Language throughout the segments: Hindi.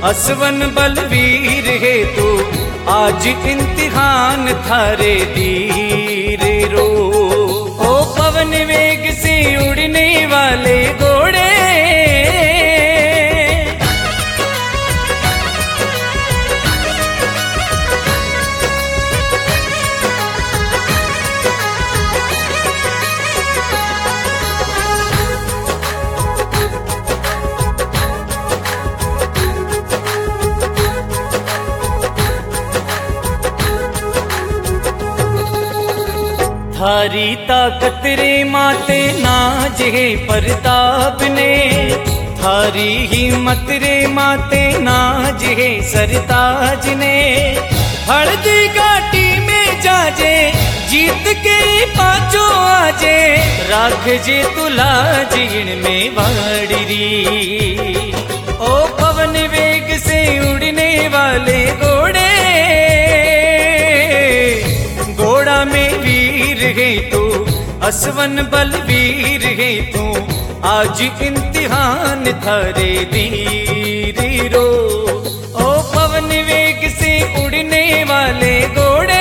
असवन बलवीर है तू, आज इम्तिहान थारे धीर रो। ओ पवन वेग से उड़ने वाले घोड़े, थारी ताकत रे माते नाज है प्रताप ने, थारी हिम्मत रे माते नाज है सरताज ने। हल्दी घाटी में जाजे जीत के पाचो आजे, राख जे तुला जीण में वाड़ी। ओ पवन वेग से उड़ने वाले घोड़े, घोड़ा में वीर है तू, असवन बलवीर है तू, आज इम्तिहान थारे धीर रो। ओ पवन वेग से उड़ने वाले घोड़े,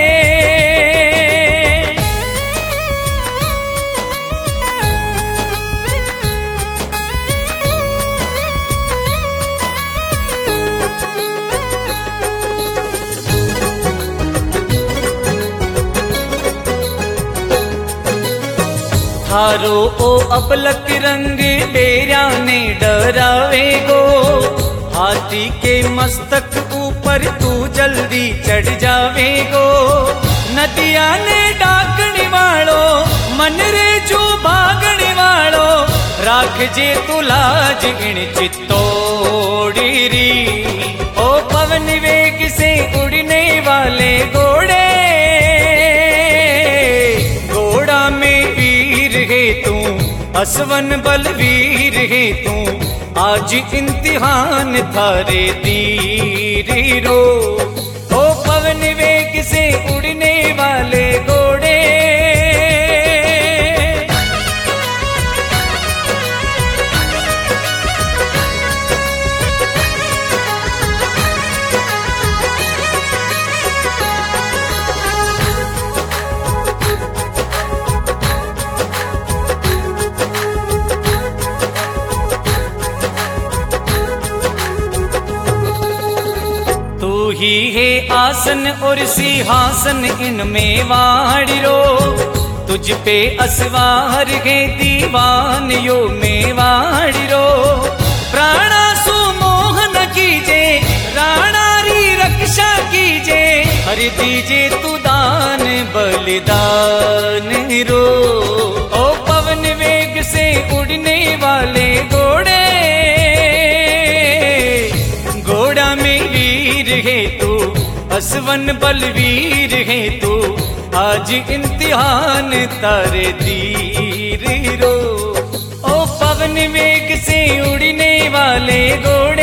थारो ओ अपलक रंग डेरा ने डरावे गो, हाथी के मस्तक ऊपर तू जल्दी चढ़ जावे गो। नदिया ने डाकने वालो, मन रे जो भागने वालो, राख जे तुला जिगण चित्तौड़ी री। ओ पवन वेग से उड़ने वाले घोड़े, घोड़ा में वीर है तू, असवन बलवीर है तू, आज इम्तिहान थारे धीर रो। ओ पवन वेग से उड़ने वाले घोड़े, ही है आसन और सिंहासन इनमें वाड़िरो, तुझ पे असवार है दीवान यो में वाड़िरो। प्राणा सो मोहन कीजे, राणा री रक्षा कीजे, हरि दीजे तू दान बलिदान रो। ओ पवन वेग से उड़ने वाले घोड़े, घोड़ा में वीर है तू, असवन बलवीर है तू, आज इम्तिहान तारे धीर रो। ओ पवन वेग से उड़ने वाले घोड़े,